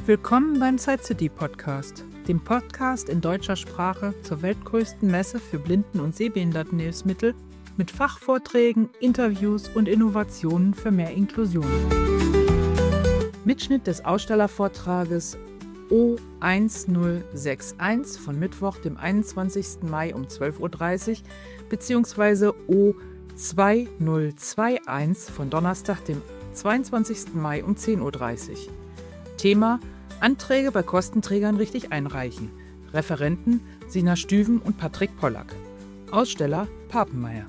Willkommen beim Side City Podcast, dem Podcast in deutscher Sprache zur weltgrößten Messe für Blinden- und Sehbehindertenhilfsmittel mit Fachvorträgen, Interviews und Innovationen für mehr Inklusion. Mitschnitt des Ausstellervortrages O1061 von Mittwoch, dem 21. Mai um 12.30 Uhr bzw. O2021 von Donnerstag, dem 22. Mai um 10.30 Uhr. Thema: Anträge bei Kostenträgern richtig einreichen. Referenten Sina Stüven und Patrick Pollack. Aussteller Papenmeier.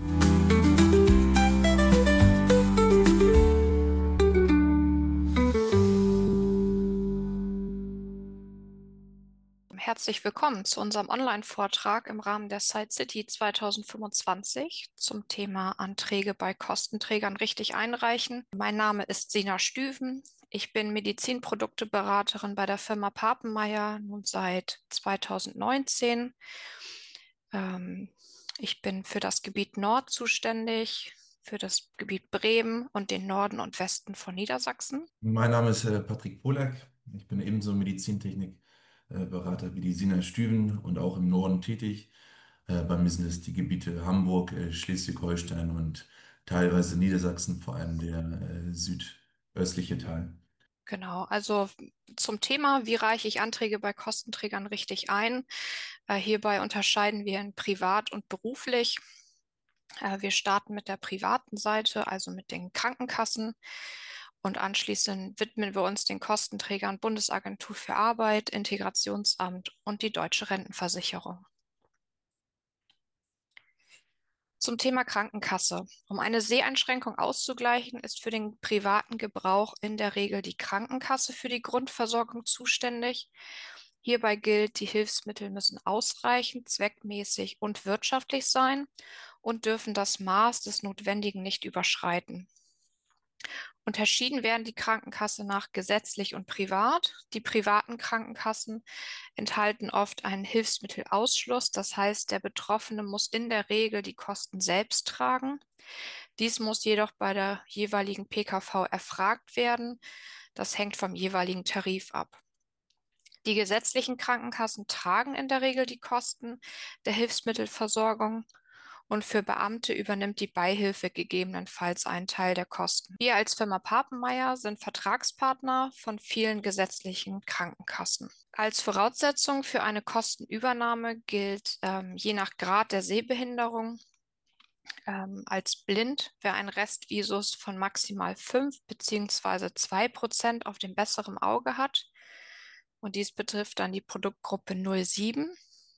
Herzlich willkommen zu unserem Online-Vortrag im Rahmen der Side City 2025 zum Thema Anträge bei Kostenträgern richtig einreichen. Mein Name ist Sina Stüven. Ich bin Medizinprodukteberaterin bei der Firma Papenmeier nun seit 2019. Ich bin für das Gebiet Nord zuständig, für das Gebiet Bremen und den Norden und Westen von Niedersachsen. Mein Name ist Patrick Pollack. Ich bin ebenso Medizintechnikberater wie die Sina Stüven und auch im Norden tätig. Bei mir sind es die Gebiete Hamburg, Schleswig-Holstein und teilweise Niedersachsen, vor allem der südöstliche Teil. Genau, also zum Thema, wie reiche ich Anträge bei Kostenträgern richtig ein? Hierbei unterscheiden wir in privat und beruflich. Wir starten mit der privaten Seite, also mit den Krankenkassen. Und anschließend widmen wir uns den Kostenträgern Bundesagentur für Arbeit, Integrationsamt und die Deutsche Rentenversicherung. Zum Thema Krankenkasse. Um eine Seheinschränkung auszugleichen, ist für den privaten Gebrauch in der Regel die Krankenkasse für die Grundversorgung zuständig. Hierbei gilt, die Hilfsmittel müssen ausreichend, zweckmäßig und wirtschaftlich sein und dürfen das Maß des Notwendigen nicht überschreiten. Unterschieden werden die Krankenkasse nach gesetzlich und privat. Die privaten Krankenkassen enthalten oft einen Hilfsmittelausschluss. Das heißt, der Betroffene muss in der Regel die Kosten selbst tragen. Dies muss jedoch bei der jeweiligen PKV erfragt werden. Das hängt vom jeweiligen Tarif ab. Die gesetzlichen Krankenkassen tragen in der Regel die Kosten der Hilfsmittelversorgung. Und für Beamte übernimmt die Beihilfe gegebenenfalls einen Teil der Kosten. Wir als Firma Papenmeier sind Vertragspartner von vielen gesetzlichen Krankenkassen. Als Voraussetzung für eine Kostenübernahme gilt je nach Grad der Sehbehinderung als blind, wer einen Restvisus von maximal 5 bzw. 2% auf dem besseren Auge hat. Und dies betrifft dann die Produktgruppe 07.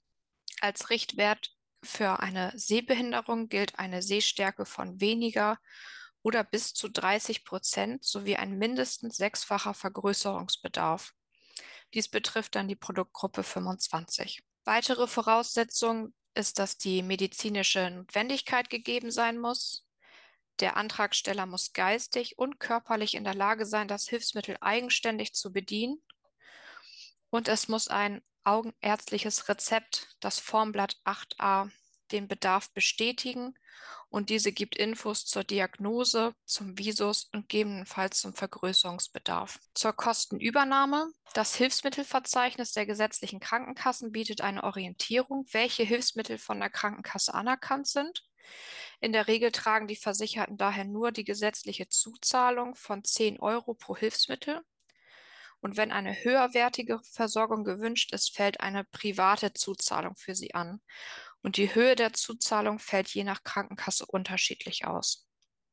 Als Richtwert für eine Sehbehinderung gilt eine Sehstärke von weniger oder bis zu 30% sowie ein mindestens 6-facher Vergrößerungsbedarf. Dies betrifft dann die Produktgruppe 25. Weitere Voraussetzung ist, dass die medizinische Notwendigkeit gegeben sein muss. Der Antragsteller muss geistig und körperlich in der Lage sein, das Hilfsmittel eigenständig zu bedienen. Und es muss ein augenärztliches Rezept, das Formblatt 8a, den Bedarf bestätigen und diese gibt Infos zur Diagnose, zum Visus und gegebenenfalls zum Vergrößerungsbedarf. Zur Kostenübernahme. Das Hilfsmittelverzeichnis der gesetzlichen Krankenkassen bietet eine Orientierung, welche Hilfsmittel von der Krankenkasse anerkannt sind. In der Regel tragen die Versicherten daher nur die gesetzliche Zuzahlung von 10 Euro pro Hilfsmittel. Und wenn eine höherwertige Versorgung gewünscht ist, fällt eine private Zuzahlung für sie an. Und die Höhe der Zuzahlung fällt je nach Krankenkasse unterschiedlich aus.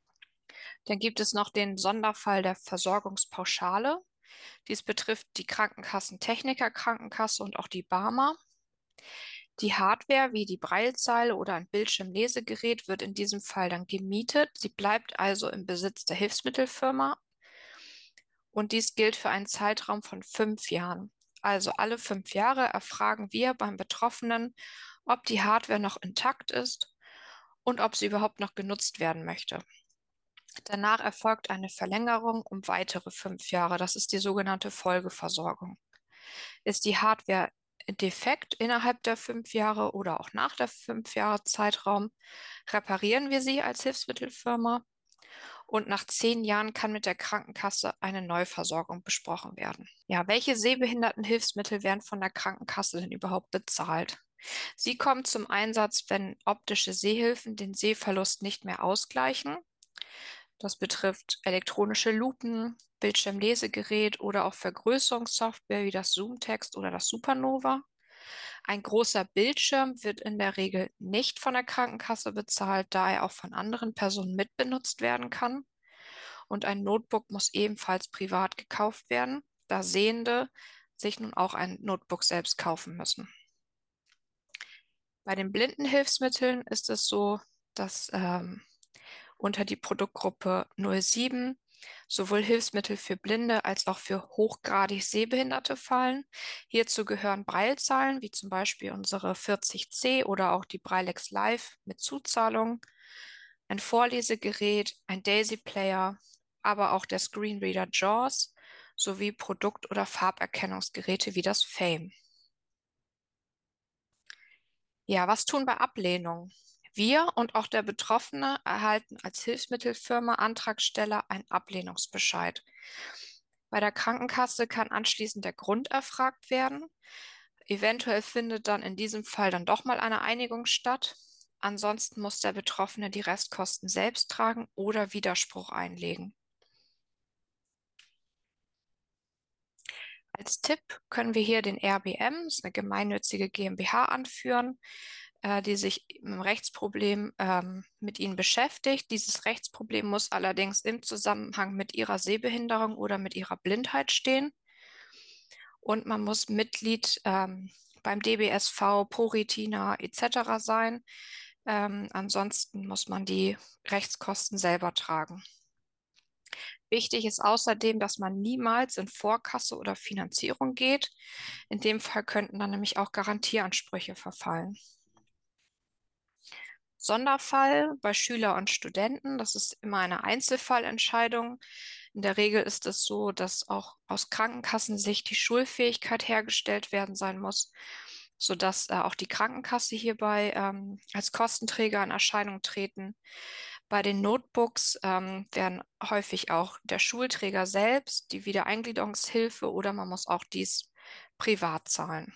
Dann gibt es noch den Sonderfall der Versorgungspauschale. Dies betrifft die Krankenkassentechniker-Krankenkasse und auch die BARMER. Die Hardware wie die Braillezeile oder ein Bildschirmlesegerät wird in diesem Fall dann gemietet. Sie bleibt also im Besitz der Hilfsmittelfirma. Und dies gilt für einen Zeitraum von 5 Jahren. Also alle 5 Jahre erfragen wir beim Betroffenen, ob die Hardware noch intakt ist und ob sie überhaupt noch genutzt werden möchte. Danach erfolgt eine Verlängerung um weitere 5 Jahre. Das ist die sogenannte Folgeversorgung. Ist die Hardware defekt innerhalb der 5 Jahre oder auch nach der 5 Jahre Zeitraum, reparieren wir sie als Hilfsmittelfirma. und nach 10 Jahren kann mit der Krankenkasse eine Neuversorgung besprochen werden. Ja, welche Sehbehindertenhilfsmittel werden von der Krankenkasse denn überhaupt bezahlt? Sie kommen zum Einsatz, wenn optische Sehhilfen den Sehverlust nicht mehr ausgleichen. Das betrifft elektronische Lupen, Bildschirmlesegerät oder auch Vergrößerungssoftware wie das Zoomtext oder das Supernova. Ein großer Bildschirm wird in der Regel nicht von der Krankenkasse bezahlt, da er auch von anderen Personen mitbenutzt werden kann. Und ein Notebook muss ebenfalls privat gekauft werden, da Sehende sich nun auch ein Notebook selbst kaufen müssen. Bei den Blindenhilfsmitteln ist es so, dass unter die Produktgruppe 07 sowohl Hilfsmittel für Blinde als auch für hochgradig Sehbehinderte fallen. Hierzu gehören Braillezahlen, wie zum Beispiel unsere 40C oder auch die Braillex Live mit Zuzahlung, ein Vorlesegerät, ein Daisy-Player, aber auch der Screenreader JAWS sowie Produkt- oder Farberkennungsgeräte wie das Fame. Ja, was tun bei Ablehnung? Wir und auch der Betroffene erhalten als Hilfsmittelfirma Antragsteller einen Ablehnungsbescheid. Bei der Krankenkasse kann anschließend der Grund erfragt werden. Eventuell findet dann in diesem Fall dann doch mal eine Einigung statt. Ansonsten muss der Betroffene die Restkosten selbst tragen oder Widerspruch einlegen. Als Tipp können wir hier den RBM, das ist eine gemeinnützige GmbH, anführen, die sich im Rechtsproblem mit Ihnen beschäftigt. Dieses Rechtsproblem muss allerdings im Zusammenhang mit Ihrer Sehbehinderung oder mit Ihrer Blindheit stehen. Und man muss Mitglied beim DBSV, ProRetina etc. sein. Ansonsten muss man die Rechtskosten selber tragen. Wichtig ist außerdem, dass man niemals in Vorkasse oder Finanzierung geht. In dem Fall könnten dann nämlich auch Garantieansprüche verfallen. Sonderfall bei Schüler und Studenten, das ist immer eine Einzelfallentscheidung. In der Regel ist es so, dass auch aus Krankenkassensicht die Schulfähigkeit hergestellt werden sein muss, sodass auch die Krankenkasse hierbei als Kostenträger in Erscheinung treten. Bei den Notebooks werden häufig auch der Schulträger selbst, die Wiedereingliederungshilfe oder man muss auch dies privat zahlen.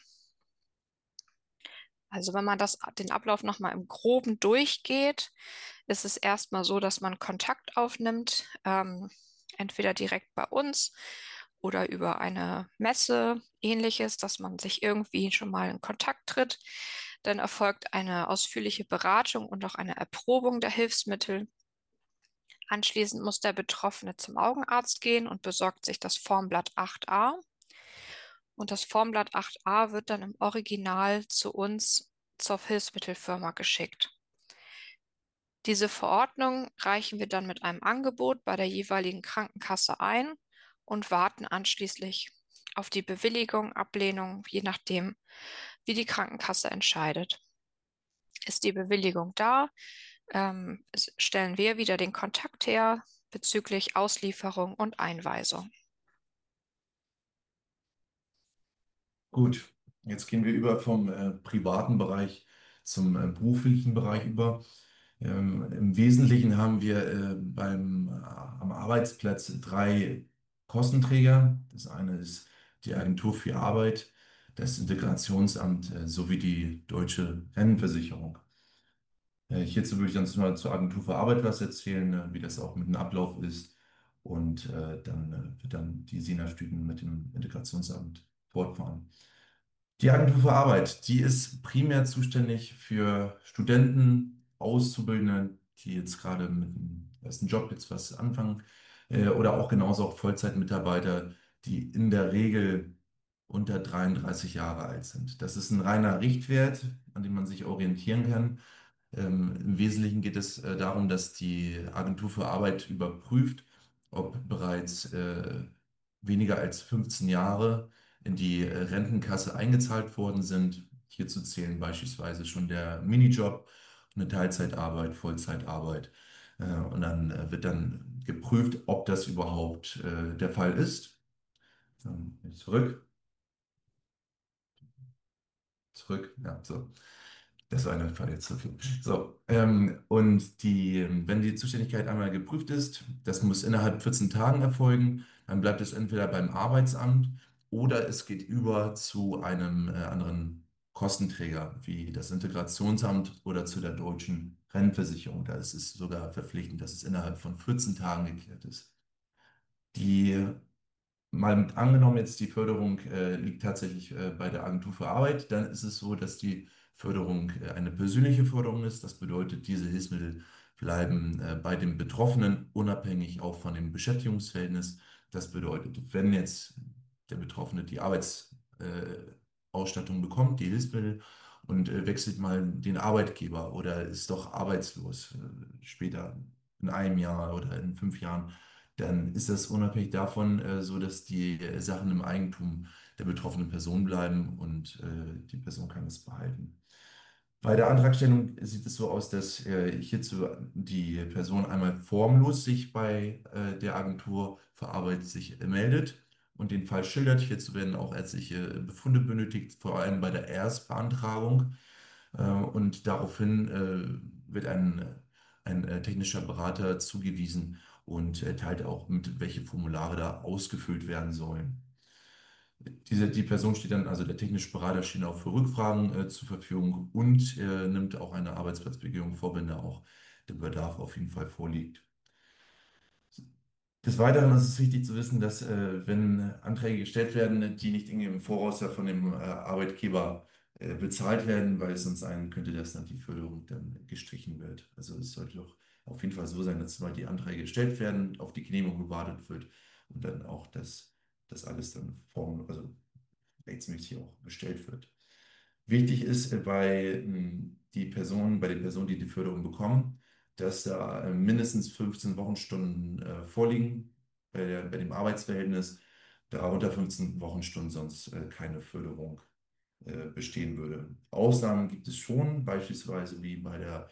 Also wenn man den Ablauf nochmal im Groben durchgeht, ist es erstmal so, dass man Kontakt aufnimmt, entweder direkt bei uns oder über eine Messe, ähnliches, dass man sich irgendwie schon mal in Kontakt tritt. Dann erfolgt eine ausführliche Beratung und auch eine Erprobung der Hilfsmittel. Anschließend muss der Betroffene zum Augenarzt gehen und besorgt sich das Formblatt 8a. Und das Formblatt 8a wird dann im Original zu uns zur Hilfsmittelfirma geschickt. Diese Verordnung reichen wir dann mit einem Angebot bei der jeweiligen Krankenkasse ein und warten anschließend auf die Bewilligung, Ablehnung, je nachdem, wie die Krankenkasse entscheidet. Ist die Bewilligung da, stellen wir wieder den Kontakt her bezüglich Auslieferung und Einweisung. Gut, jetzt gehen wir über vom privaten Bereich zum beruflichen Bereich über. Im Wesentlichen haben wir am Arbeitsplatz drei Kostenträger. Das eine ist die Agentur für Arbeit, das Integrationsamt sowie die Deutsche Rentenversicherung. Hierzu würde ich dann mal zur Agentur für Arbeit was erzählen, wie das auch mit dem Ablauf ist. Und dann wird dann die Sina Stüben mit dem Integrationsamt fortfahren. Die Agentur für Arbeit, die ist primär zuständig für Studenten, Auszubildende, die jetzt gerade mit dem ersten Job jetzt was anfangen, oder auch genauso auch Vollzeitmitarbeiter, die in der Regel unter 33 Jahre alt sind. Das ist ein reiner Richtwert, an dem man sich orientieren kann. Im Wesentlichen geht es darum, dass die Agentur für Arbeit überprüft, ob bereits weniger als 15 Jahre in die Rentenkasse eingezahlt worden sind. Hierzu zählen beispielsweise schon der Minijob, eine Teilzeitarbeit, Vollzeitarbeit. Und dann wird dann geprüft, ob das überhaupt der Fall ist. Zurück, zurück, ja, so. Das war eine Falle zu viel. So, und wenn die Zuständigkeit einmal geprüft ist, das muss innerhalb 14 Tagen erfolgen, dann bleibt es entweder beim Arbeitsamt oder es geht über zu einem anderen Kostenträger, wie das Integrationsamt oder zu der deutschen Rentenversicherung. Da ist es sogar verpflichtend, dass es innerhalb von 14 Tagen geklärt ist. Die Mal angenommen, jetzt die Förderung liegt tatsächlich bei der Agentur für Arbeit, dann ist es so, dass die Förderung eine persönliche Förderung ist. Das bedeutet, diese Hilfsmittel bleiben bei dem Betroffenen unabhängig auch von dem Beschäftigungsverhältnis. Das bedeutet, wenn jetzt der Betroffene die Ausstattung bekommt, die Hilfsmittel, und wechselt mal den Arbeitgeber oder ist doch arbeitslos später in einem Jahr oder in 5 Jahren, dann ist das unabhängig davon so, dass die Sachen im Eigentum der betroffenen Person bleiben und die Person kann es behalten. Bei der Antragstellung sieht es so aus, dass hierzu die Person einmal formlos sich bei der Agentur für Arbeit sich meldet und den Fall schildert. Hierzu werden auch ärztliche Befunde benötigt, vor allem bei der Erstbeantragung. Und daraufhin wird ein technischer Berater zugewiesen und teilt auch mit, welche Formulare da ausgefüllt werden sollen. Die Person steht dann, also der technische Berater steht auch für Rückfragen zur Verfügung und nimmt auch eine Arbeitsplatzbegehung vor, wenn da auch der Bedarf auf jeden Fall vorliegt. Des Weiteren ist es wichtig zu wissen, dass wenn Anträge gestellt werden, die nicht irgendwie im Voraus ja von dem Arbeitgeber bezahlt werden, weil es sonst sein könnte, dass dann die Förderung dann gestrichen wird. Also es sollte doch auf jeden Fall so sein, dass mal die Anträge gestellt werden, auf die Genehmigung gewartet wird und dann auch, dass das alles dann also rechtsmäßig auch bestellt wird. Wichtig ist bei den Personen, die die Förderung bekommen, dass da mindestens 15 Wochenstunden vorliegen bei dem Arbeitsverhältnis, da unter 15 Wochenstunden sonst keine Förderung bestehen würde. Ausnahmen gibt es schon, beispielsweise wie bei der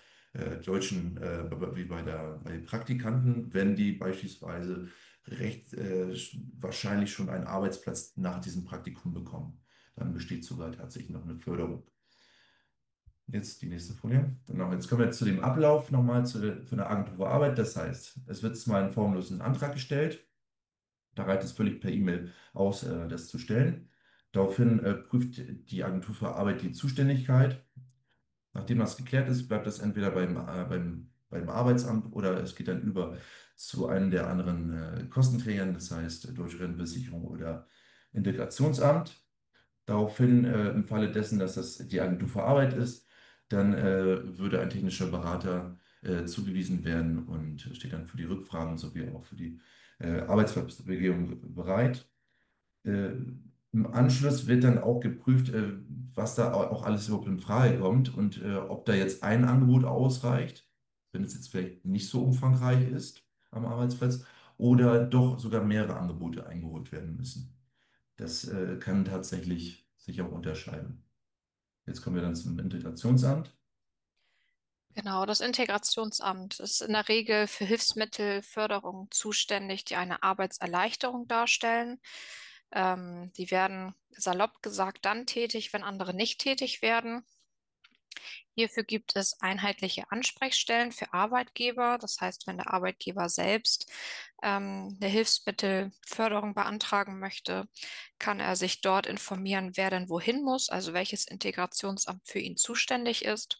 bei den Praktikanten, wenn die beispielsweise recht wahrscheinlich schon einen Arbeitsplatz nach diesem Praktikum bekommen. Dann besteht sogar tatsächlich noch eine Förderung. Jetzt die nächste Folie. Genau, jetzt kommen wir zu dem Ablauf nochmal für eine Agentur für Arbeit. Das heißt, es wird mal einen formlosen Antrag gestellt. Da reicht es völlig per E-Mail aus, das zu stellen. Daraufhin prüft die Agentur für Arbeit die Zuständigkeit. Nachdem das geklärt ist, bleibt das entweder beim Arbeitsamt oder es geht dann über zu einem der anderen Kostenträgern, das heißt Deutsche Rentenversicherung oder Integrationsamt. Daraufhin, im Falle dessen, dass das die Agentur für Arbeit ist, dann würde ein technischer Berater zugewiesen werden und steht dann für die Rückfragen sowie auch für die Arbeitsplatzbegehung bereit. Äh, Im Anschluss wird dann auch geprüft, was da auch alles überhaupt in Frage kommt und ob da jetzt ein Angebot ausreicht, wenn es jetzt vielleicht nicht so umfangreich ist am Arbeitsplatz, oder doch sogar mehrere Angebote eingeholt werden müssen. Das kann tatsächlich sich auch unterscheiden. Jetzt kommen wir dann zum Integrationsamt. Genau, das Integrationsamt ist in der Regel für Hilfsmittelförderung zuständig, die eine Arbeitserleichterung darstellen. Die werden salopp gesagt dann tätig, wenn andere nicht tätig werden. Hierfür gibt es einheitliche Ansprechstellen für Arbeitgeber. Das heißt, wenn der Arbeitgeber selbst eine Hilfsmittelförderung beantragen möchte, kann er sich dort informieren, wer denn wohin muss, also welches Integrationsamt für ihn zuständig ist.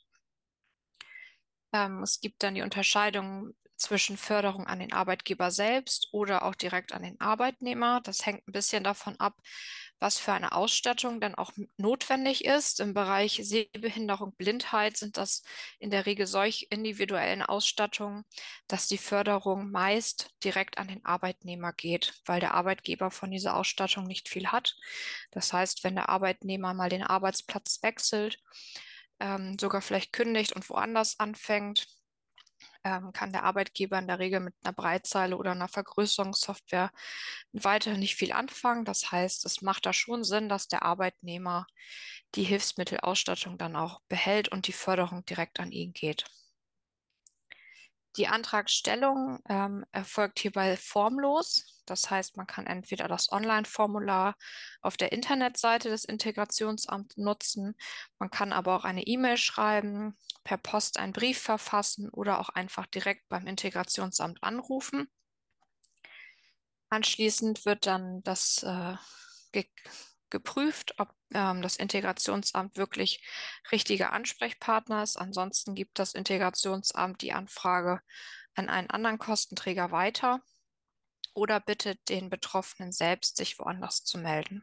Es gibt dann die Unterscheidung zwischen Förderung an den Arbeitgeber selbst oder auch direkt an den Arbeitnehmer. Das hängt ein bisschen davon ab, was für eine Ausstattung dann auch notwendig ist. Im Bereich Sehbehinderung, Blindheit sind das in der Regel solch individuellen Ausstattungen, dass die Förderung meist direkt an den Arbeitnehmer geht, weil der Arbeitgeber von dieser Ausstattung nicht viel hat. Das heißt, wenn der Arbeitnehmer mal den Arbeitsplatz wechselt, sogar vielleicht kündigt und woanders anfängt, kann der Arbeitgeber in der Regel mit einer Breitzeile oder einer Vergrößerungssoftware weiterhin nicht viel anfangen. Das heißt, es macht da schon Sinn, dass der Arbeitnehmer die Hilfsmittelausstattung dann auch behält und die Förderung direkt an ihn geht. Die Antragstellung erfolgt hierbei formlos. Das heißt, man kann entweder das Online-Formular auf der Internetseite des Integrationsamts nutzen, man kann aber auch eine E-Mail schreiben, per Post einen Brief verfassen oder auch einfach direkt beim Integrationsamt anrufen. Anschließend wird dann ge geprüft, ob das Integrationsamt wirklich richtiger Ansprechpartner ist. Ansonsten gibt das Integrationsamt die Anfrage an einen anderen Kostenträger weiter oder bittet den Betroffenen selbst, sich woanders zu melden.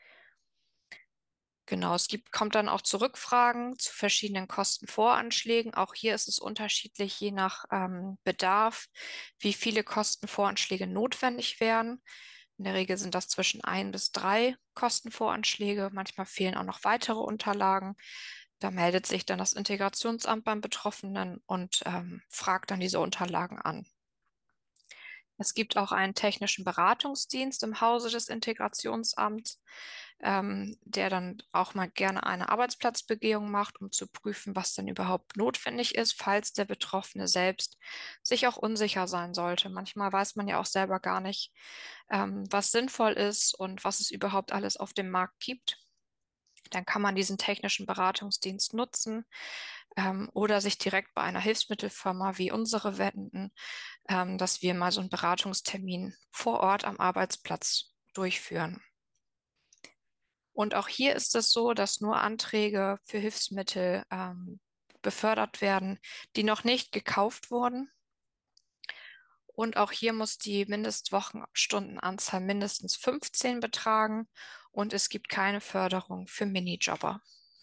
Genau, kommt dann auch zu Rückfragen zu verschiedenen Kostenvoranschlägen. Auch hier ist es unterschiedlich, je nach Bedarf, wie viele Kostenvoranschläge notwendig wären. In der Regel sind das zwischen 1 bis 3 Kostenvoranschläge. Manchmal fehlen auch noch weitere Unterlagen. Da meldet sich dann das Integrationsamt beim Betroffenen und fragt dann diese Unterlagen an. Es gibt auch einen technischen Beratungsdienst im Hause des Integrationsamts, der dann auch mal gerne eine Arbeitsplatzbegehung macht, um zu prüfen, was denn überhaupt notwendig ist, falls der Betroffene selbst sich auch unsicher sein sollte. Manchmal weiß man ja auch selber gar nicht, was sinnvoll ist und was es überhaupt alles auf dem Markt gibt. Dann kann man diesen technischen Beratungsdienst nutzen, oder sich direkt bei einer Hilfsmittelfirma wie unsere wenden, dass wir mal so einen Beratungstermin vor Ort am Arbeitsplatz durchführen. Und auch hier ist es so, dass nur Anträge für Hilfsmittel befördert werden, die noch nicht gekauft wurden. Und auch hier muss die Mindestwochenstundenanzahl mindestens 15 betragen und es gibt keine Förderung für Minijobber.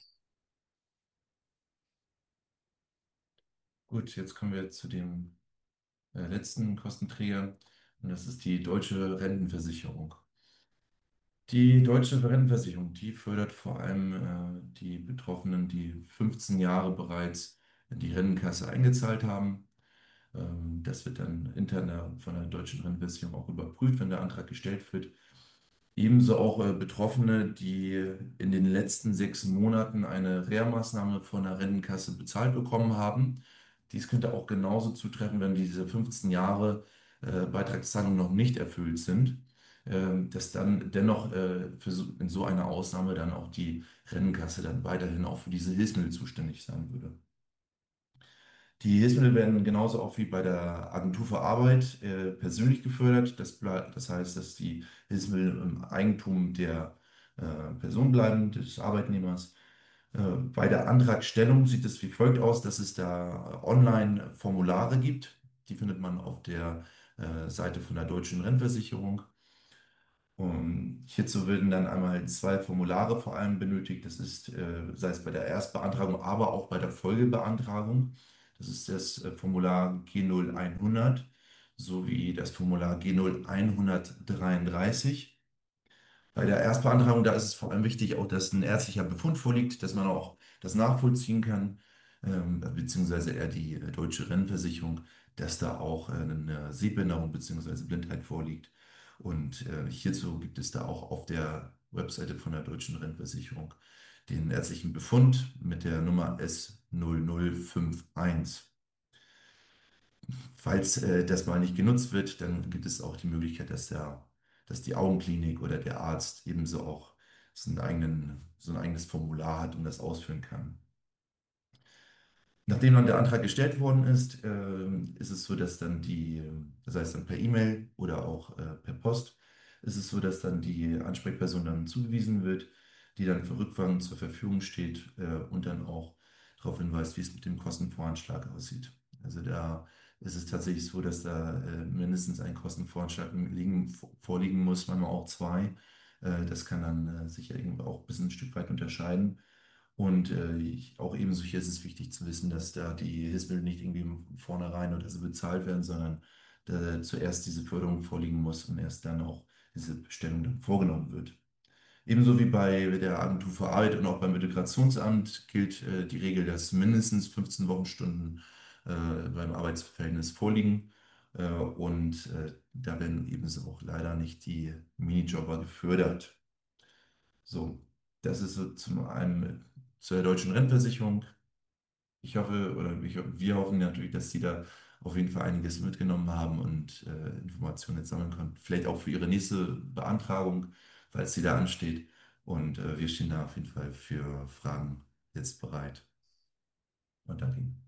Gut, jetzt kommen wir zu dem letzten Kostenträger und das ist die Deutsche Rentenversicherung. Die Deutsche Rentenversicherung, die fördert vor allem die Betroffenen, die 15 Jahre bereits in die Rentenkasse eingezahlt haben. Das wird dann intern von der Deutschen Rentenversicherung auch überprüft, wenn der Antrag gestellt wird. Ebenso auch Betroffene, die in den letzten 6 Monaten eine Reha-Maßnahme von der Rentenkasse bezahlt bekommen haben. Dies könnte auch genauso zutreffen, wenn diese 15 Jahre Beitragszahlungen noch nicht erfüllt sind, dass dann dennoch in so einer Ausnahme dann auch die Rentenkasse dann weiterhin auch für diese Hilfsmittel zuständig sein würde. Die Hilfsmittel werden genauso auch wie bei der Agentur für Arbeit persönlich gefördert. Das heißt, dass die Hilfsmittel im Eigentum der Person bleiben, des Arbeitnehmers. Bei der Antragstellung sieht es wie folgt aus, dass es da Online-Formulare gibt. Die findet man auf der Seite von der Deutschen Rentenversicherung. Und hierzu werden dann einmal 2 Formulare vor allem benötigt. Das ist, sei es bei der Erstbeantragung, aber auch bei der Folgebeantragung. Das ist das Formular G0100 sowie das Formular G0133. Bei der Erstbeantragung, da ist es vor allem wichtig, auch, dass ein ärztlicher Befund vorliegt, dass man auch das nachvollziehen kann, beziehungsweise eher die Deutsche Rentenversicherung, dass da auch eine Sehbehinderung beziehungsweise Blindheit vorliegt. Und hierzu gibt es da auch auf der Webseite von der Deutschen Rentenversicherung den ärztlichen Befund mit der Nummer S0051. Falls das mal nicht genutzt wird, dann gibt es auch die Möglichkeit, dass die Augenklinik oder der Arzt ebenso auch so ein eigenes Formular hat und das ausfüllen kann. Nachdem dann der Antrag gestellt worden ist, ist es so, dass dann das heißt dann per E-Mail oder auch per Post, ist es so, dass dann die Ansprechperson dann zugewiesen wird, die dann für Rückfragen zur Verfügung steht und dann auch darauf hinweist, wie es mit dem Kostenvoranschlag aussieht. Also da ist es tatsächlich so, dass da mindestens ein Kostenvoranschlag vorliegen muss, manchmal auch zwei. Das kann dann sich ja irgendwie auch ein bisschen ein Stück weit unterscheiden. Und auch ebenso hier ist es wichtig zu wissen, dass da die Hilfsmittel nicht irgendwie von vornherein oder so bezahlt werden, sondern da zuerst diese Förderung vorliegen muss und erst dann auch diese Bestellung dann vorgenommen wird. Ebenso wie bei der Agentur für Arbeit und auch beim Integrationsamt gilt die Regel, dass mindestens 15 Wochenstunden beim Arbeitsverhältnis vorliegen. Da werden ebenso auch leider nicht die Minijobber gefördert. So, das ist so zum einen zur deutschen Rentenversicherung. Ich hoffe, wir hoffen natürlich, dass die da auf jeden Fall einiges mitgenommen haben und Informationen jetzt sammeln konnten. Vielleicht auch für Ihre nächste Beantragung, falls sie da ansteht. Und wir stehen da auf jeden Fall für Fragen jetzt bereit. Und danke Ihnen.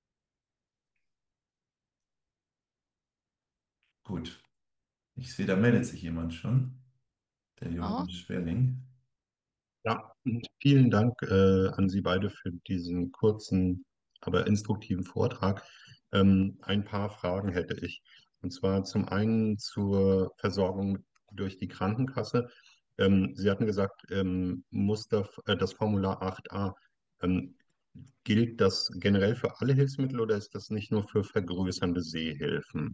Gut. Ich sehe, da meldet sich jemand schon. Der Oh. Johannes Sperling. Ja, und vielen Dank an Sie beide für diesen kurzen, aber instruktiven Vortrag. Ein paar Fragen hätte ich. Und zwar zum einen zur Versorgung durch die Krankenkasse. Sie hatten gesagt, das Formular 8a, gilt das generell für alle Hilfsmittel oder ist das nicht nur für vergrößernde Sehhilfen?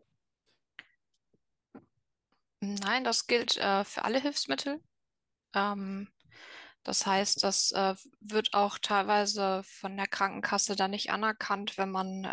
Nein, das gilt für alle Hilfsmittel. Ähm, Das heißt, das wird auch teilweise von der Krankenkasse dann nicht anerkannt, wenn man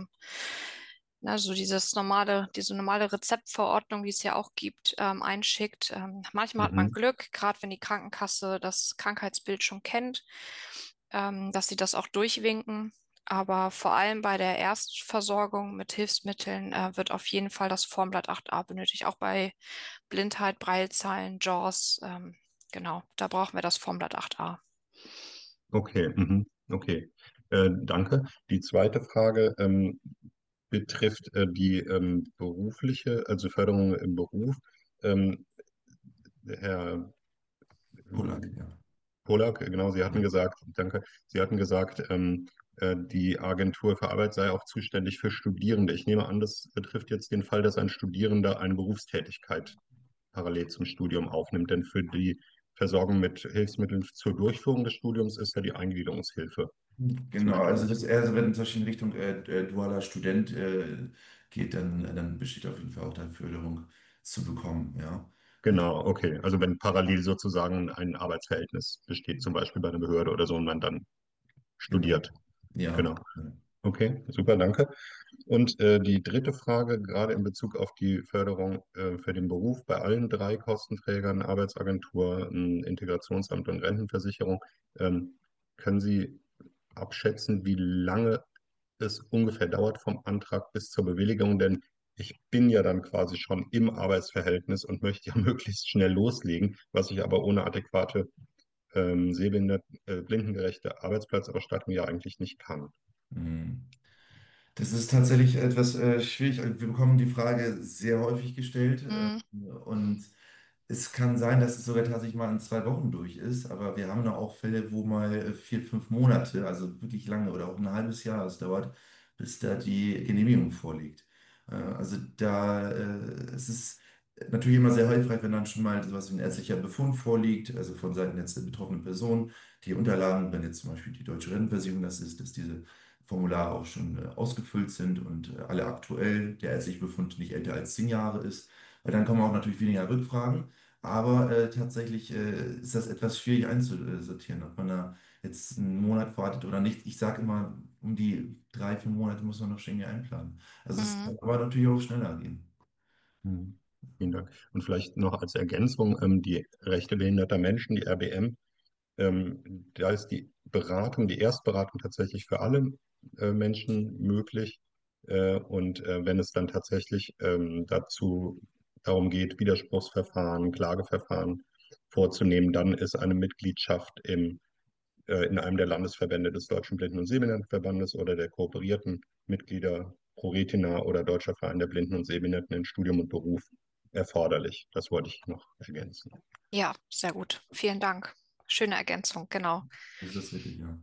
diese normale Rezeptverordnung, die es ja auch gibt, einschickt. Manchmal hat man Mhm. Glück, gerade wenn die Krankenkasse das Krankheitsbild schon kennt, dass sie das auch durchwinken. Aber vor allem bei der Erstversorgung mit Hilfsmitteln wird auf jeden Fall das Formblatt 8a benötigt, auch bei Blindheit, Braillezeilen, JAWS. Genau, da brauchen wir das Formblatt 8a. Okay, mhm. Okay. Danke. Die zweite Frage betrifft die berufliche, also Förderung im Beruf. Ähm, Herr Polak, ähm, ja. Polak, genau, Sie hatten Ja. gesagt, danke, Sie hatten gesagt, die Agentur für Arbeit sei auch zuständig für Studierende. Ich nehme an, das betrifft jetzt den Fall, dass ein Studierender eine Berufstätigkeit parallel zum Studium aufnimmt, denn für die Versorgung mit Hilfsmitteln zur Durchführung des Studiums ist ja die Eingliederungshilfe Genau, also zuständig. das eher, wenn es zum Beispiel in Richtung dualer Student geht, dann besteht auf jeden Fall auch da Förderung zu bekommen, ja. Genau, okay. Also wenn parallel sozusagen ein Arbeitsverhältnis besteht, zum Beispiel bei einer Behörde oder so, und man dann Genau. studiert. Ja. Genau. Okay, super, danke. Und die dritte Frage, gerade in Bezug auf die Förderung für den Beruf bei allen drei Kostenträgern, Arbeitsagentur, Integrationsamt und Rentenversicherung, können Sie abschätzen, wie lange es ungefähr dauert vom Antrag bis zur Bewilligung? Denn ich bin ja dann quasi schon im Arbeitsverhältnis und möchte ja möglichst schnell loslegen, was ich aber ohne adäquate blindengerechte Arbeitsplatzausstattung ja eigentlich nicht kann. Mhm. Das ist tatsächlich etwas schwierig. Wir bekommen die Frage sehr häufig gestellt Mm, und es kann sein, dass es sogar tatsächlich mal in 2 Wochen durch ist, aber wir haben da auch Fälle, wo mal 4, 5 Monate, also wirklich lange oder auch ein halbes Jahr es dauert, bis da die Genehmigung vorliegt. Also da es ist natürlich immer sehr hilfreich, wenn dann schon mal sowas wie ein ärztlicher Befund vorliegt, also von Seiten jetzt der betroffenen Person, die Unterlagen, wenn jetzt zum Beispiel die Deutsche Rentenversicherung das ist, dass diese Formulare auch schon ausgefüllt sind und alle aktuell, der ärztliche Befund nicht älter als 10 Jahre ist, weil dann kommen auch natürlich weniger Rückfragen. Aber tatsächlich ist das etwas schwierig einzusortieren, ob man da jetzt einen Monat wartet oder nicht. Ich sage immer, um die 3, 4 Monate muss man noch schon einplanen. Also es mm, kann aber natürlich auch schneller gehen. Mhm. Vielen Dank. Und vielleicht noch als Ergänzung, die Rechte behinderter Menschen, die RBM, da ist die Beratung, die Erstberatung tatsächlich für alle Menschen möglich. Und wenn es dann tatsächlich darum geht, Widerspruchsverfahren, Klageverfahren vorzunehmen, dann ist eine Mitgliedschaft in einem der Landesverbände des Deutschen Blinden- und Sehbehindertenverbandes oder der kooperierten Mitglieder ProRetina oder Deutscher Verein der Blinden und Sehbehinderten in Studium und Beruf erforderlich. Das wollte ich noch ergänzen. ja, sehr gut. Vielen Dank. Schöne Ergänzung, genau. Das ist richtig, ja.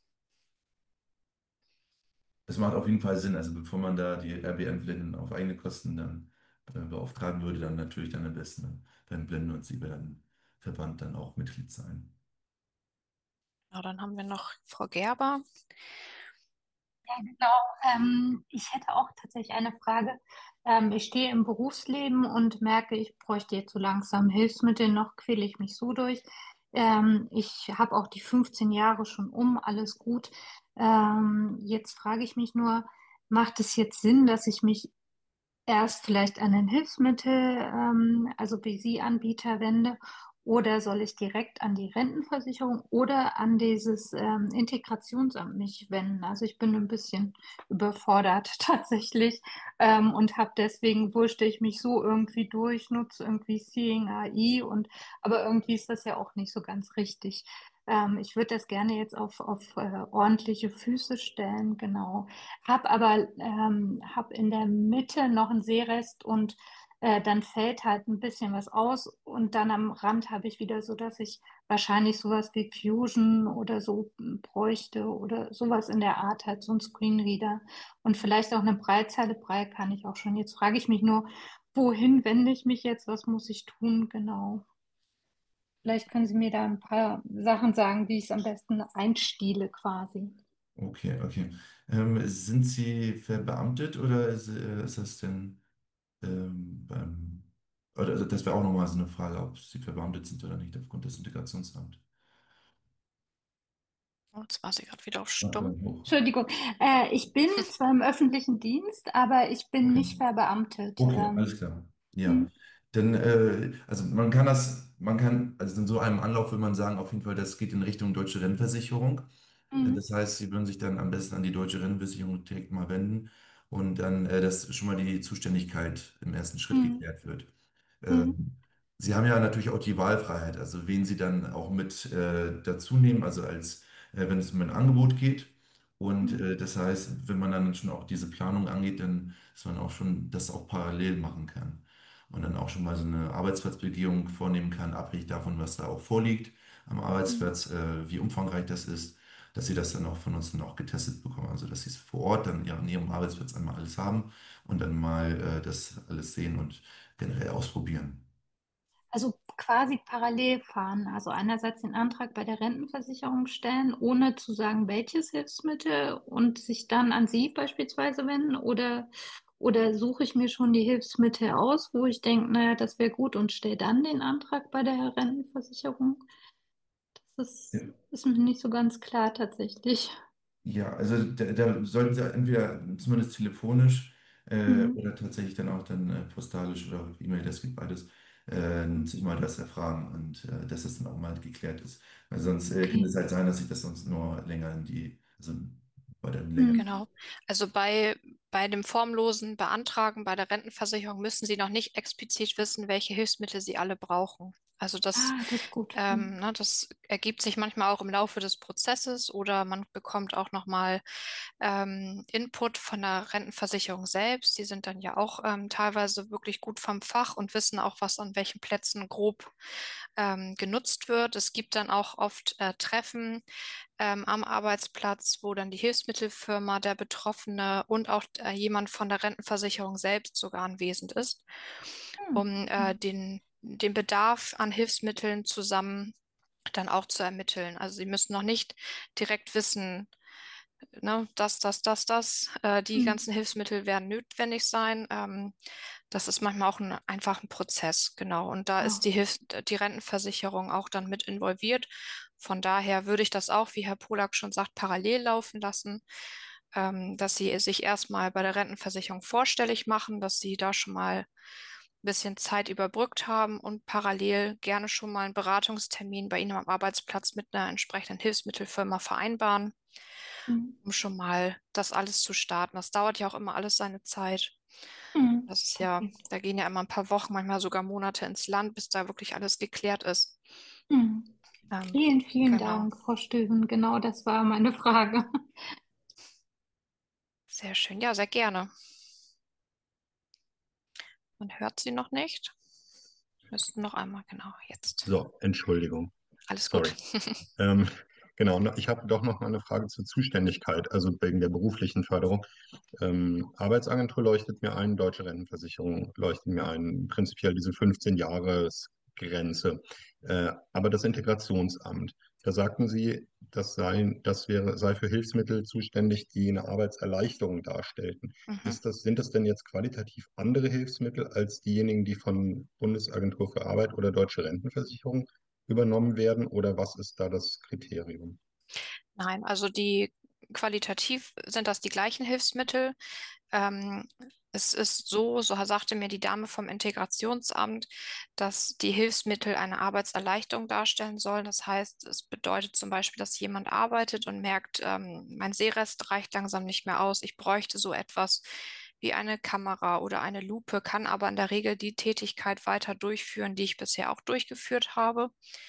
Das macht auf jeden Fall Sinn. Also bevor man da die RBM-Blinden auf eigene Kosten dann beauftragen würde, dann natürlich dann am besten beim Blinden- und Sehbehindertenverband dann auch Mitglied sein. Ja, dann haben wir noch Frau Gerber. Ja, genau. Ich hätte auch tatsächlich eine Frage. Ich stehe im Berufsleben und merke, ich bräuchte jetzt so langsam Hilfsmittel, noch quäle ich mich so durch. Ich habe auch die 15 Jahre schon um, alles gut. Jetzt frage ich mich nur, macht es jetzt Sinn, dass ich mich erst vielleicht an ein Hilfsmittel, also wie Sie Anbieter wende Oder soll ich direkt an die Rentenversicherung oder an dieses Integrationsamt mich wenden? Also ich bin ein bisschen überfordert tatsächlich und habe deswegen wurste ich mich so irgendwie durch, nutze irgendwie Seeing AI aber irgendwie ist das ja auch nicht so ganz richtig. Ich würde das gerne jetzt auf ordentliche Füße stellen, genau. Hab in der Mitte noch einen Seerest und dann fällt halt ein bisschen was aus und dann am Rand habe ich wieder so, dass ich wahrscheinlich sowas wie Fusion oder so bräuchte oder sowas in der Art, halt so ein Screenreader und vielleicht auch eine Breitzeile. Breit kann ich auch schon. Jetzt frage ich mich nur, wohin wende ich mich jetzt? Was muss ich tun? Genau. Vielleicht können Sie mir da ein paar Sachen sagen, wie ich es am besten einstiele quasi. Okay, okay. Sind Sie verbeamtet oder ist das denn beim, oder also das wäre auch nochmal so eine Frage, ob Sie verbeamtet sind oder nicht aufgrund des Integrationsamts. Oh, jetzt war sie gerade wieder auf Ah, Stumm. hoch. Entschuldigung, ich bin zwar im öffentlichen Dienst, aber ich bin Okay. nicht verbeamtet. Okay, alles klar. Ja. Hm, Dann, also man kann, also in so einem Anlauf würde man sagen, auf jeden Fall, das geht in Richtung deutsche Rentenversicherung. hm, Das heißt, Sie würden sich dann am besten an die deutsche Rentenversicherung direkt mal wenden und dann, dass schon mal die Zuständigkeit im ersten Schritt hm, geklärt wird. hm, Ähm, Sie haben ja natürlich auch die Wahlfreiheit, also wen Sie dann auch mit dazu nehmen, also als wenn es um ein Angebot geht. Und hm, das heißt, wenn man dann schon auch diese Planung angeht, dann dass man auch schon das auch parallel machen kann. Und dann auch schon mal so eine Arbeitsplatzbegehung vornehmen kann, abhängig davon, was da auch vorliegt am hm, Arbeitsplatz, wie umfangreich das ist, dass sie das dann auch von uns dann auch getestet bekommen. Also dass sie es vor Ort dann ja, an ihrem Arbeitsplatz einmal alles haben und dann mal das alles sehen und generell ausprobieren. Also quasi parallel fahren. Also einerseits den Antrag bei der Rentenversicherung stellen, ohne zu sagen, welches Hilfsmittel und sich dann an Sie beispielsweise wenden oder suche ich mir schon die Hilfsmittel aus, wo ich denke, naja, das wäre gut und stelle dann den Antrag bei der Rentenversicherung. Ist mir nicht so ganz klar tatsächlich. Ja, also da sollten Sie entweder zumindest telefonisch Mhm. oder tatsächlich dann auch dann postalisch oder E-Mail, das geht beides, sich mal das erfragen und dass das dann auch mal geklärt ist. Weil sonst kann Okay. es halt sein, dass sich das sonst nur länger also bei der länger. Mhm. Genau. Also bei dem formlosen Beantragen bei der Rentenversicherung müssen Sie noch nicht explizit wissen, welche Hilfsmittel Sie alle brauchen. Also Das ist gut. Mhm. ne, das ergibt sich manchmal auch im Laufe des Prozesses oder man bekommt auch nochmal Input von der Rentenversicherung selbst. Die sind dann ja auch teilweise wirklich gut vom Fach und wissen auch, was an welchen Plätzen grob genutzt wird. Es gibt dann auch oft Treffen am Arbeitsplatz, wo dann die Hilfsmittelfirma, der Betroffene und auch jemand von der Rentenversicherung selbst sogar anwesend ist, um Mhm. den Bedarf an Hilfsmitteln zusammen dann auch zu ermitteln. Also Sie müssen noch nicht direkt wissen, ne, die Mhm. ganzen Hilfsmittel werden notwendig sein. Das ist manchmal auch einfach ein Prozess, genau. Und da ist Ja. die Rentenversicherung auch dann mit involviert. Von daher würde ich das auch, wie Herr Polak schon sagt, parallel laufen lassen, dass Sie sich erstmal bei der Rentenversicherung vorstellig machen, dass Sie da schon mal ein bisschen Zeit überbrückt haben und parallel gerne schon mal einen Beratungstermin bei Ihnen am Arbeitsplatz mit einer entsprechenden Hilfsmittelfirma vereinbaren, Mhm. um schon mal das alles zu starten. Das dauert ja auch immer alles seine Zeit. Mhm. Das ist ja, Okay. da gehen ja immer ein paar Wochen, manchmal sogar Monate ins Land, bis da wirklich alles geklärt ist. Mhm. Ähm, Vielen genau, Dank, Frau Stöven. Genau das war meine Frage. sehr schön. Ja, sehr gerne. Man hört sie noch nicht. Müssten noch einmal, genau, jetzt. So, Entschuldigung. Alles gut. Sorry. Ähm, genau, ich habe doch noch mal eine Frage zur Zuständigkeit, also wegen der beruflichen Förderung. Arbeitsagentur leuchtet mir ein, Deutsche Rentenversicherung leuchtet mir ein, prinzipiell diese 15-Jahres-Grenze. Aber das Integrationsamt, da sagten Sie, sei für Hilfsmittel zuständig, die eine Arbeitserleichterung darstellten. Mhm. Sind das denn jetzt qualitativ andere Hilfsmittel als diejenigen, die von Bundesagentur für Arbeit oder Deutsche Rentenversicherung übernommen werden, oder was ist da das Kriterium? Nein, also die qualitativ sind das die gleichen Hilfsmittel. Ähm, Es ist so, so sagte mir die Dame vom Integrationsamt, dass die Hilfsmittel eine Arbeitserleichterung darstellen sollen. Das heißt, es bedeutet zum Beispiel, dass jemand arbeitet und merkt, mein Sehrest reicht langsam nicht mehr aus. Ich bräuchte so etwas wie eine Kamera oder eine Lupe, kann aber in der Regel die Tätigkeit weiter durchführen, die ich bisher auch durchgeführt habe.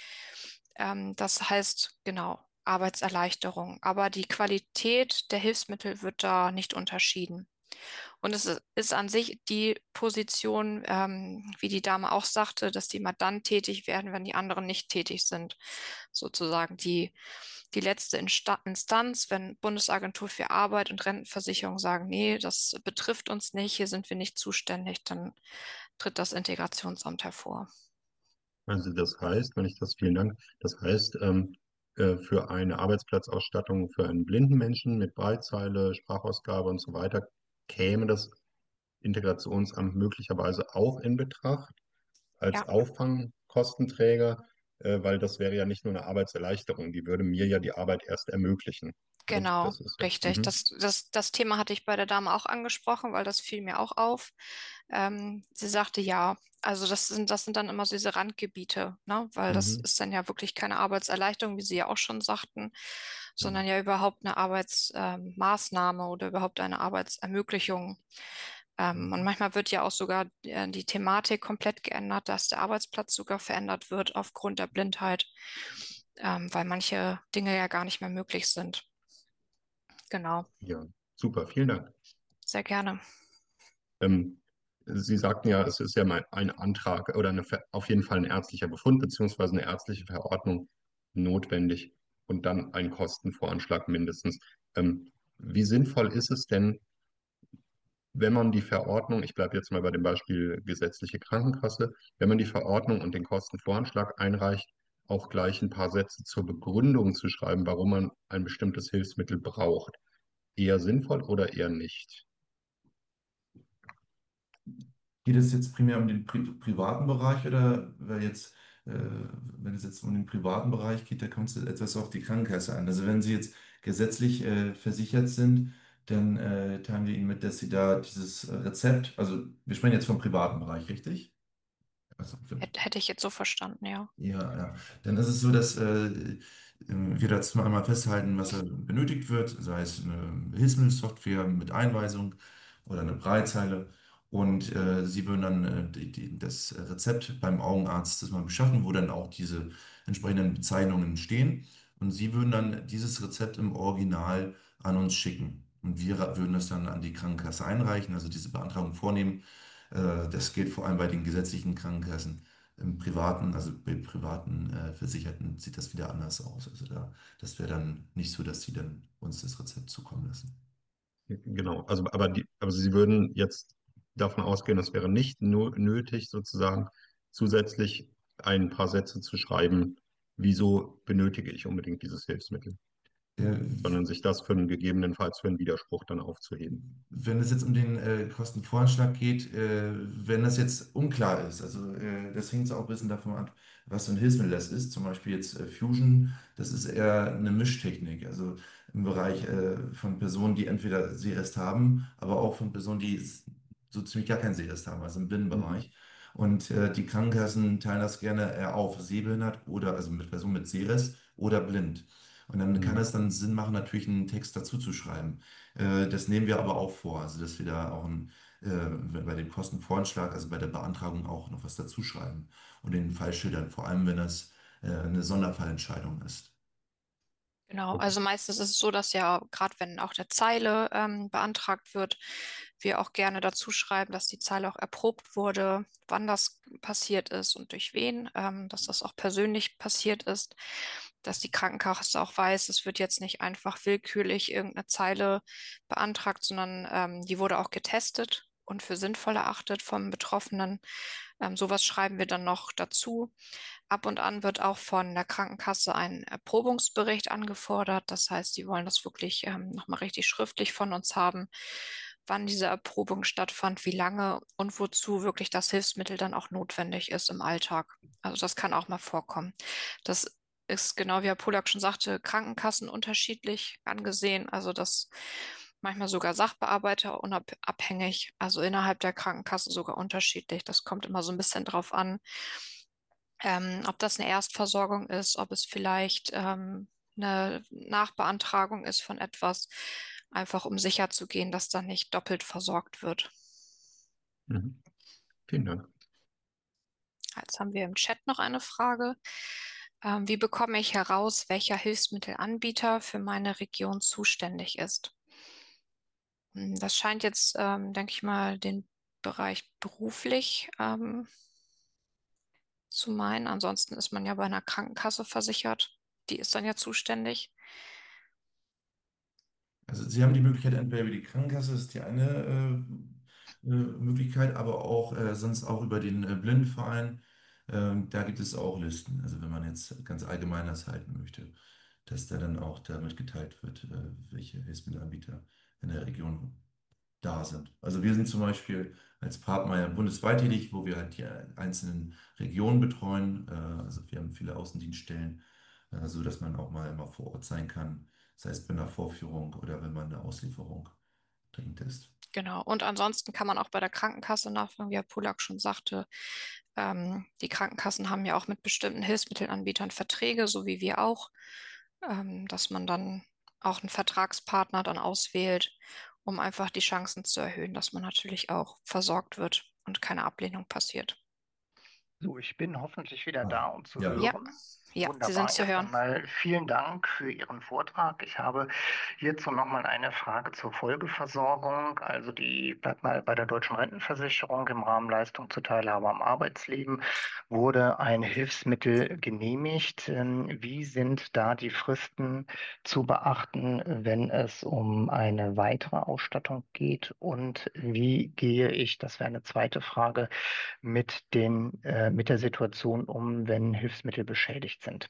Das heißt, genau, Arbeitserleichterung. Aber die Qualität der Hilfsmittel wird da nicht unterschieden. Und ist an sich die Position, wie die Dame auch sagte, dass die mal dann tätig werden, wenn die anderen nicht tätig sind. Sozusagen die letzte Instanz, wenn Bundesagentur für Arbeit und Rentenversicherung sagen, nee, das betrifft uns nicht, hier sind wir nicht zuständig, dann tritt das Integrationsamt hervor. Also das heißt, vielen Dank, das heißt, für eine Arbeitsplatzausstattung für einen blinden Menschen mit Braillezeile, Sprachausgabe und so weiter, käme das Integrationsamt möglicherweise auch in Betracht als Ja. Auffangkostenträger, weil das wäre ja nicht nur eine Arbeitserleichterung, die würde mir ja die Arbeit erst ermöglichen. Also Genau, das ist ja. richtig. Das Thema hatte ich bei der Dame auch angesprochen, weil das fiel mir auch auf. Sie sagte ja, also das sind dann immer so diese Randgebiete, ne? Weil das Mhm. ist dann ja wirklich keine Arbeitserleichterung, wie Sie ja auch schon sagten, Ja. sondern ja überhaupt eine Arbeitsmaßnahme oder überhaupt eine Arbeitsermöglichung. Und manchmal wird ja auch sogar die Thematik komplett geändert, dass der Arbeitsplatz sogar verändert wird aufgrund der Blindheit, weil manche Dinge ja gar nicht mehr möglich sind. Genau, Ja, super, vielen Dank. sehr gerne. Ähm, Sie sagten ja, es ist ja mal ein Antrag oder auf jeden Fall ein ärztlicher Befund beziehungsweise eine ärztliche Verordnung notwendig und dann ein Kostenvoranschlag mindestens. Wie sinnvoll ist es denn, wenn man die Verordnung, ich bleibe jetzt mal bei dem Beispiel gesetzliche Krankenkasse, wenn man die Verordnung und den Kostenvoranschlag einreicht, auch gleich ein paar Sätze zur Begründung zu schreiben, warum man ein bestimmtes Hilfsmittel braucht? Eher sinnvoll oder eher nicht? Geht es jetzt primär um den privaten Bereich oder weil jetzt, äh, wenn es jetzt um den privaten Bereich geht, da kommt es etwas auf die Krankenkasse an. Also wenn Sie jetzt gesetzlich versichert sind, dann teilen wir Ihnen mit, dass Sie da dieses Rezept, also wir sprechen jetzt vom privaten Bereich, richtig? Also, Hätte ich jetzt so verstanden, ja. ja, ja. Dann ist es so, dass wir dazu einmal festhalten, was benötigt wird, sei es eine Hilfsmittelsoftware mit Einweisung oder eine Braillezeile. Und Sie würden dann das Rezept beim Augenarzt das mal beschaffen, wo dann auch diese entsprechenden Bezeichnungen stehen. Und Sie würden dann dieses Rezept im Original an uns schicken. Und wir würden das dann an die Krankenkasse einreichen, also diese Beantragung vornehmen. Das gilt vor allem bei den gesetzlichen Krankenkassen. Im privaten, also bei privaten Versicherten sieht das wieder anders aus. Also das wäre dann nicht so, dass sie dann uns das Rezept zukommen lassen. Genau, aber Sie würden jetzt davon ausgehen, es wäre nicht nur nötig, sozusagen zusätzlich ein paar Sätze zu schreiben, wieso benötige ich unbedingt dieses Hilfsmittel, Äh, sondern sich das gegebenenfalls für einen Widerspruch dann aufzuheben. Wenn es jetzt um den Kostenvoranschlag geht, wenn das jetzt unklar ist, also das hängt auch ein bisschen davon ab, was für ein Hilfsmittel das ist. Zum Beispiel jetzt Fusion, das ist eher eine Mischtechnik, also im Bereich von Personen, die entweder Sehrest haben, aber auch von Personen, die so ziemlich gar keinen Sehrest haben, also im Mhm. Binnenbereich. Und die Krankenkassen teilen das gerne auf sehbehindert oder also mit Personen mit Sehrest oder blind. Und dann kann Mhm. es dann Sinn machen, natürlich einen Text dazu zu schreiben. Das nehmen wir aber auch vor, also dass wir da auch bei dem Kostenvoranschlag, also bei der Beantragung auch noch was dazu schreiben und den Fall schildern, vor allem wenn das eine Sonderfallentscheidung ist. Genau, Okay. also meistens ist es so, dass ja gerade wenn auch der Zeile beantragt wird, wir auch gerne dazu schreiben, dass die Zeile auch erprobt wurde, wann das passiert ist und durch wen, dass das auch persönlich passiert ist, dass die Krankenkasse auch weiß, es wird jetzt nicht einfach willkürlich irgendeine Zeile beantragt, sondern die wurde auch getestet und für sinnvoll erachtet vom Betroffenen. Sowas schreiben wir dann noch dazu. Ab und an wird auch von der Krankenkasse ein Erprobungsbericht angefordert. Das heißt, sie wollen das wirklich nochmal richtig schriftlich von uns haben, wann diese Erprobung stattfand, wie lange und wozu wirklich das Hilfsmittel dann auch notwendig ist im Alltag. Also das kann auch mal vorkommen. Das ist genau wie Herr Polak schon sagte, Krankenkassen unterschiedlich angesehen. Also das manchmal sogar Sachbearbeiter unabhängig, also innerhalb der Krankenkasse sogar unterschiedlich. Das kommt immer so ein bisschen drauf an, ob das eine Erstversorgung ist, ob es vielleicht eine Nachbeantragung ist von etwas, einfach um sicher zu gehen, dass da nicht doppelt versorgt wird. Mhm. Vielen Dank. Jetzt haben wir im Chat noch eine Frage. Wie bekomme ich heraus, welcher Hilfsmittelanbieter für meine Region zuständig ist? Das scheint jetzt, denke ich mal, den Bereich beruflich zu meinen. Ansonsten ist man ja bei einer Krankenkasse versichert. Die ist dann ja zuständig. Also Sie haben die Möglichkeit, entweder über die Krankenkasse, das ist die eine Möglichkeit, aber auch sonst auch über den Blindenverein. Da gibt es auch Listen. Also wenn man jetzt ganz allgemein das halten möchte, dass da dann auch damit geteilt wird, welche Hilfsmittelanbieter in der Region da sind. Also wir sind zum Beispiel als Partner ja bundesweit tätig, wo wir halt die einzelnen Regionen betreuen. Also wir haben viele Außendienststellen, so dass man auch mal immer vor Ort sein kann, sei es bei einer Vorführung oder wenn man eine Auslieferung dringend ist. Genau. Und ansonsten kann man auch bei der Krankenkasse nachfragen, wie Herr Pulak schon sagte. Die Krankenkassen haben ja auch mit bestimmten Hilfsmittelanbietern Verträge, so wie wir auch, dass man dann auch einen Vertragspartner dann auswählt, um einfach die Chancen zu erhöhen, dass man natürlich auch versorgt wird und keine Ablehnung passiert. So, ich bin hoffentlich wieder Ah, da und zu ja. Ja, hören. ja, Sie sind Wunderbar. zu Erst hören. einmal vielen Dank für Ihren Vortrag. Ich habe hierzu nochmal eine Frage zur Folgeversorgung. Also die bleibt mal bei der Deutschen Rentenversicherung im Rahmen Leistung zur Teilhabe am Arbeitsleben wurde ein Hilfsmittel genehmigt. Wie sind da die Fristen zu beachten, wenn es um eine weitere Ausstattung geht? Und wie gehe ich, das wäre eine zweite Frage, mit der Situation um, wenn Hilfsmittel beschädigt sind.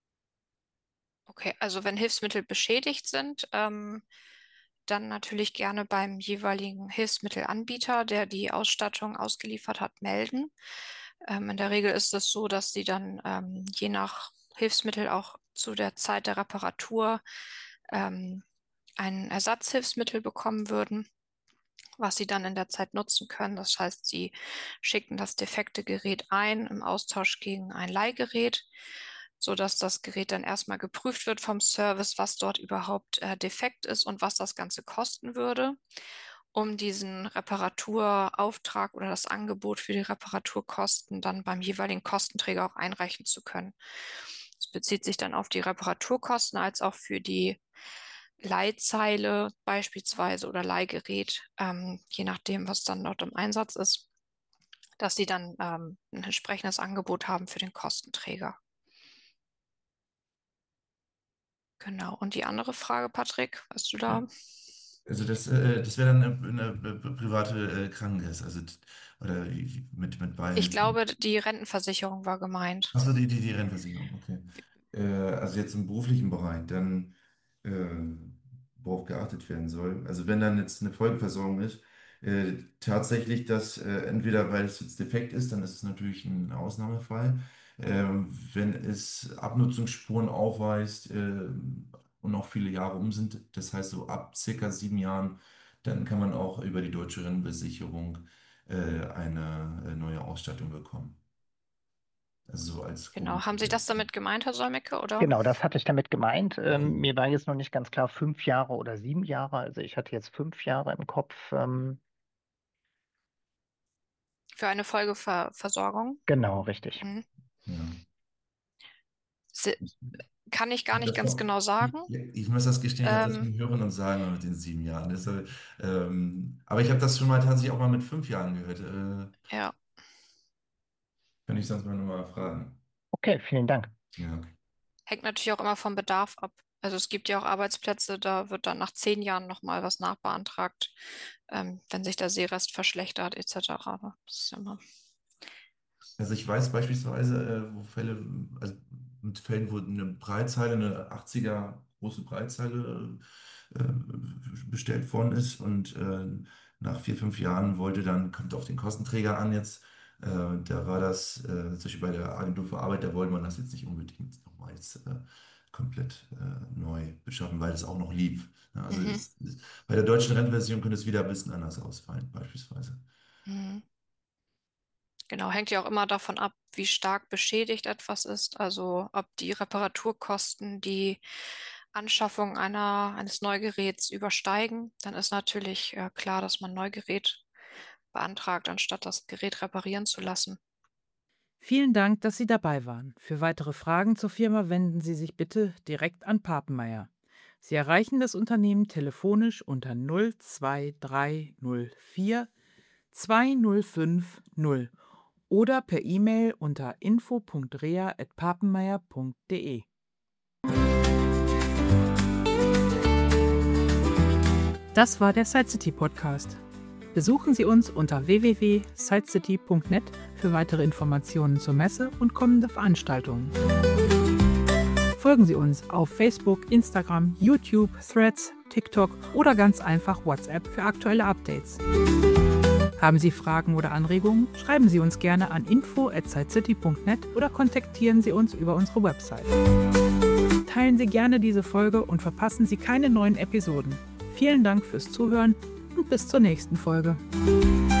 Okay, also wenn Hilfsmittel beschädigt sind, dann natürlich gerne beim jeweiligen Hilfsmittelanbieter, der die Ausstattung ausgeliefert hat, melden. In der Regel ist es so, dass sie dann je nach Hilfsmittel auch zu der Zeit der Reparatur ähm, ein Ersatzhilfsmittel bekommen würden, was sie dann in der Zeit nutzen können. Das heißt, sie schicken das defekte Gerät ein im Austausch gegen ein Leihgerät, sodass das Gerät dann erstmal geprüft wird vom Service, was dort überhaupt defekt ist und was das Ganze kosten würde, um diesen Reparaturauftrag oder das Angebot für die Reparaturkosten dann beim jeweiligen Kostenträger auch einreichen zu können. Es bezieht sich dann auf die Reparaturkosten als auch für die Leihzeile beispielsweise oder Leihgerät, je nachdem, was dann dort im Einsatz ist, dass sie dann ein entsprechendes Angebot haben für den Kostenträger. Genau. Und die andere Frage, Patrick, weißt du da? Also das wäre dann eine private Krankenkasse, also oder mit Ich beiden. glaube, die Rentenversicherung war gemeint. Achso, die Rentenversicherung, okay. Also jetzt im beruflichen Bereich, dann worauf geachtet werden soll. Also wenn dann jetzt eine Folgeversorgung ist, tatsächlich, dass entweder weil es jetzt defekt ist, dann ist es natürlich ein Ausnahmefall. Wenn es Abnutzungsspuren aufweist und noch viele Jahre um sind, das heißt so ab circa 7 Jahren, dann kann man auch über die Deutsche Rentenversicherung eine neue Ausstattung bekommen. Also so als Genau. Haben Sie Grundidee. das damit gemeint, Herr Solmecke, oder? Genau, das hatte ich damit gemeint. Okay. Mir war jetzt noch nicht ganz klar, 5 Jahre oder 7 Jahre. Also ich hatte jetzt 5 Jahre im Kopf. Für eine Folgeversorgung? Genau, richtig. Mhm. Ja. Kann ich gar nicht Das ganz war, genau ich, sagen. ich muss das gestehen, ich habe das Ähm, mit Hören und Sagen mit den 7 Jahren. Aber ich habe das schon mal tatsächlich auch mal mit 5 Jahren gehört. ja. Kann ich sonst mal nochmal fragen. Okay, vielen Dank. Ja. Hängt natürlich auch immer vom Bedarf ab. Also es gibt ja auch Arbeitsplätze, da wird dann nach 10 Jahren nochmal was nachbeantragt, wenn sich der Sehrest verschlechtert, etc. Das ist ja immer. Also ich weiß beispielsweise, also mit Fällen, wo eine Breitzeile, eine 80er große Breitzeile bestellt worden ist und nach 4, 5 Jahren kommt auf den Kostenträger an jetzt, da war das, zum Beispiel bei der Agentur für Arbeit, da wollte man das jetzt nicht unbedingt nochmal jetzt komplett neu beschaffen, weil es auch noch lief. Ja, also bei der deutschen Rentenversicherung könnte es wieder ein bisschen anders ausfallen, beispielsweise. Mhm. Genau, hängt ja auch immer davon ab, wie stark beschädigt etwas ist. Also ob die Reparaturkosten die Anschaffung eines Neugeräts übersteigen, dann ist natürlich klar, dass man ein Neugerät beantragt, anstatt das Gerät reparieren zu lassen. Vielen Dank, dass Sie dabei waren. Für weitere Fragen zur Firma wenden Sie sich bitte direkt an Papenmeier. Sie erreichen das Unternehmen telefonisch unter 02304 2050 oder per E-Mail unter info.rea@papenmeier.de. Das war der Side City Podcast. Besuchen Sie uns unter www.sidecity.net für weitere Informationen zur Messe und kommende Veranstaltungen. Folgen Sie uns auf Facebook, Instagram, YouTube, Threads, TikTok oder ganz einfach WhatsApp für aktuelle Updates. Haben Sie Fragen oder Anregungen? Schreiben Sie uns gerne an info@sidecity.net oder kontaktieren Sie uns über unsere Website. Teilen Sie gerne diese Folge und verpassen Sie keine neuen Episoden. Vielen Dank fürs Zuhören und bis zur nächsten Folge.